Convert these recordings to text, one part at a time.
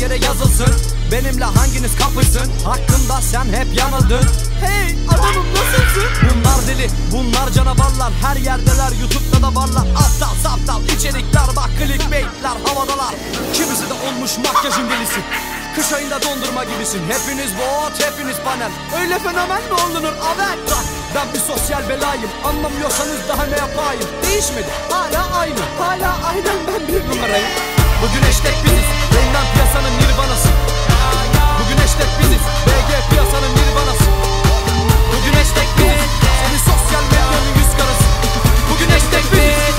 yere yazılsın. Benimle hanginiz kapışsın? Hakkımda sen hep yanıldın. Hey adamım nasılsın? Bunlar deli, bunlar canavarlar. Her yerdeler, YouTube'da da varlar. Aptal saptal içerikler, bak clickbaitler havadalar. Kimisi de olmuş makyajın delisi. Kış ayında dondurma gibisin. Hepiniz bot, hepiniz panel. Öyle fenomen mi olunur avel? Ben bir sosyal belayım. Anlamıyorsanız daha ne yapayım? Değişmedi, hala aynı. Hala aynen ben bir numarayım. Bugün hashtag biziz, Reynmen piyasanın nirvanası. Bugün hashtag biziz, BG piyasanın nirvanası. Bugün hashtag biziz, senin sosyal medyanın yüz karası. Bugün hashtag biziz.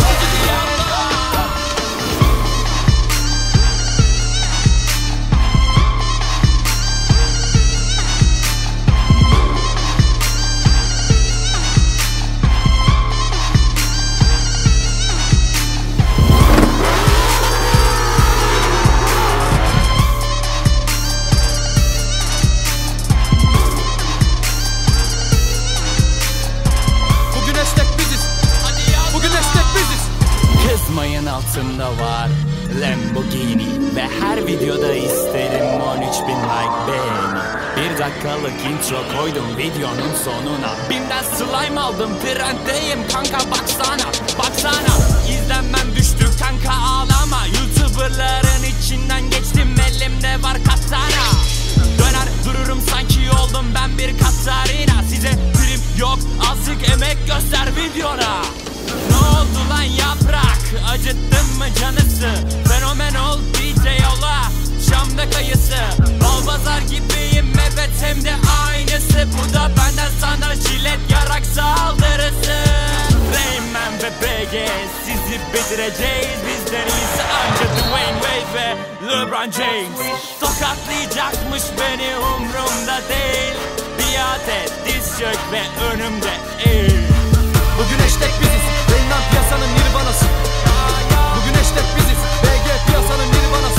Kızmayın altında var Lamborghini ve her videoda isterim 13.000 like beğeni. 1 dakikalık intro koydum videonun sonuna. BİM'den slime aldım, trenddeyim kanka baksana. Baksana izlenmem düştü kanka ağlama. YouTuberların içinden geçtim, elimde var katana. Döner dururum sanki oldum ben bir Katarina. Size prim yok, azıcık emek göster videona. Ne oldu lan yaprak, acıttın mı canısı? Fenomen ol DJ yola, Şam'da kayısı. Balbazar gibiyim evet hem de aynısı. Bu da benden sana jilet yarak saldırısı. Reynmen ve BG sizi bitireceğiz. Bizden iyisi anca Dwayne Wade ve LeBron James. Tokatlayacakmış beni umrumda değil. Biat et diz çök ve önümde eğil. Bugün hashtag biziz, Reynmen piyasanın nirvanası. Bugün hashtag biziz, BG piyasanın nirvanası.